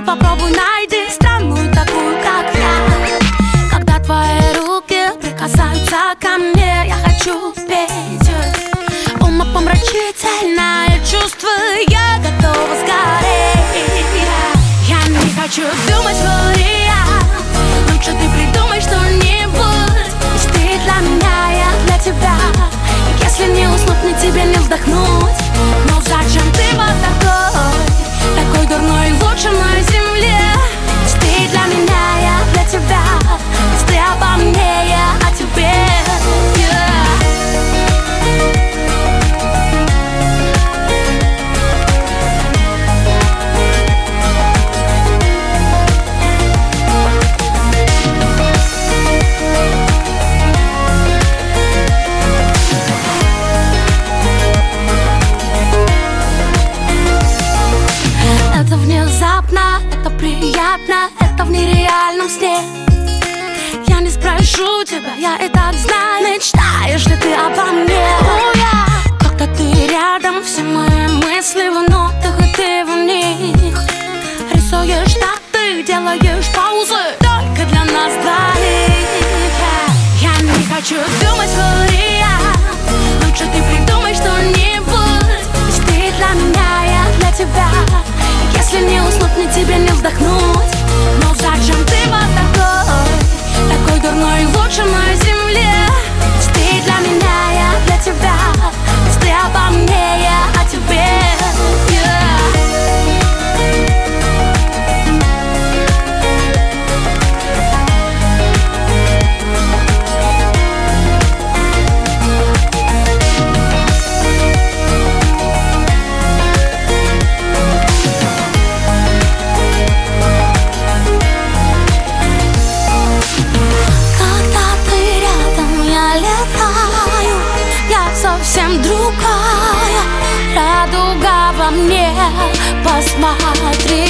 попробуй найди странную такую, как я. Когда твои руки прикасаются ко мне, я хочу петь. Умопомрачительное чувство, я готова сгореть. Я не хочу думать вариант, лучше ты придумай что-нибудь. Ведь ты для меня, я для тебя. Если не уснуть, мне тебе не вздохнуть. Но зачем ты вот такой дурной, лучше на земле? Ведь ты для меня, я для тебя. Ведь ты обо мне, я о тебе. Это внезапно, это приятно, это в нереальном сне. Я не спрошу тебя, я и так знаю. Мечтаешь ли ты обо мне? Когда ты рядом, все мои мысли в нотах, и ты в них. Рисуешь даты, делаешь паузы только для нас двоих. Я не хочу думать вариант, лучше ты придумай что-нибудь. Ведь ты для меня, я для тебя. Если не уснуть, мне тебе не вздохнуть. Но зачем ты вот такой дурной, лучше на земле? Ведь ты для меня, я для тебя. Ведь ты обо мне, я о тебе. Совсем другая радуга во мне. Посмотри